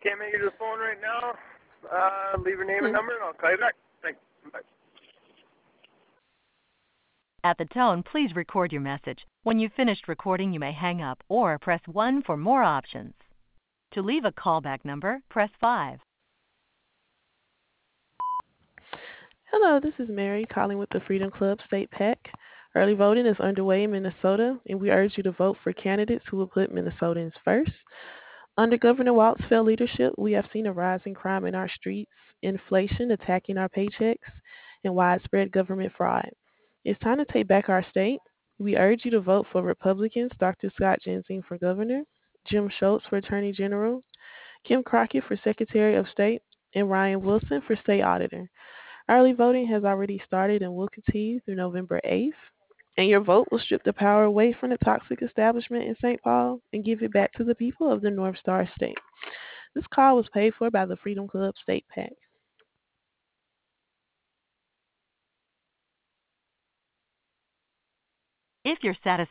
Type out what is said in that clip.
Can't make it to the phone right now. Leave your name and Hmm. number, and I'll call you back. Thanks. Bye. At the tone, please record your message. When you've finished recording, you may hang up or press 1 for more options. To leave a callback number, press 5. Hello, this is Mary calling with the Freedom Club State PAC. Early voting is underway in Minnesota, and we urge you to vote for candidates who will put Minnesotans first. Under Governor Walt's failed leadership, we have seen a rise in crime in our streets, inflation attacking our paychecks, and widespread government fraud. It's time to take back our state. We urge you to vote for Republicans Dr. Scott Jensing for governor, Jim Schultz for attorney general, Kim Crockett for secretary of state, and Ryan Wilson for state auditor. Early voting has already started and will continue through November 8th. And your vote will strip the power away from the toxic establishment in St. Paul and give it back to the people of the North Star State. This call was paid for by the Freedom Club State PAC. If you're satisfied